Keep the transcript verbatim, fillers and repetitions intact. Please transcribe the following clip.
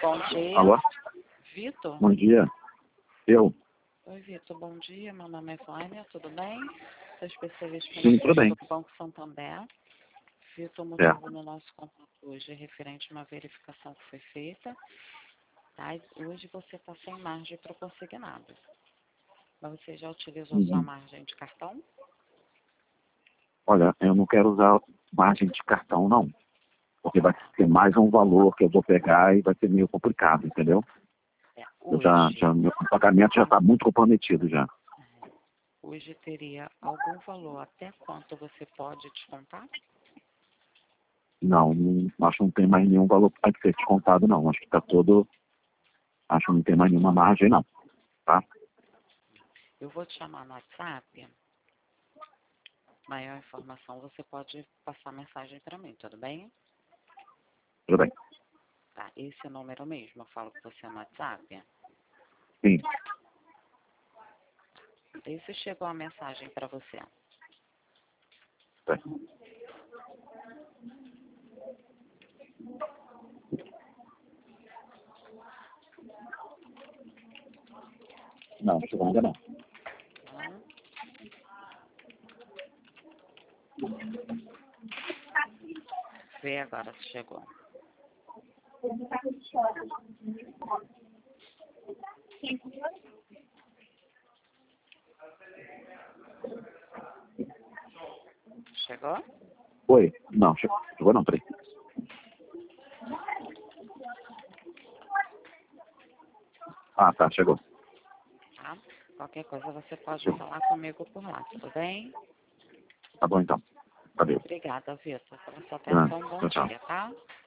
Bom dia. Alô? Vitor? Bom dia. Eu? Oi, Vitor. Bom dia. Meu nome é Vânia. Tudo bem? Sou especialista Sim, financeiro tudo bem. do Banco Santander. Vitor, o É. motivo do nosso contato hoje é referente a uma verificação que foi feita. Tá? E hoje você está sem margem para o consignado. Mas você já utilizou sua Uhum. margem de cartão? Olha, eu não quero usar margem de cartão, não. Porque vai ter mais um valor que eu vou pegar e vai ser meio complicado, entendeu? É, Eu já, hoje, já, meu pagamento já está muito comprometido já. hoje teria algum valor até quanto você pode descontar? Não, não, acho que não tem mais nenhum valor para ser descontado, não. Acho que está todo... Acho que não tem mais nenhuma margem, não. Tá? Eu vou te chamar no WhatsApp. Maior informação, você pode passar mensagem para mim, tudo bem? Tudo bem. Tá, esse número mesmo, eu falo com você no WhatsApp. Sim. E se chegou a mensagem para você? Tá. Não, chegou ainda não. Não? Vê agora se chegou. Chegou? Oi? Não, chegou, chegou não, peraí. Ah, tá, chegou. Tá? Qualquer coisa você pode falar comigo por lá, tudo bem? Tá bom então. Valeu. Obrigada, Vitor, pela sua Ah, atenção. Bom tchau, tchau. dia, tá?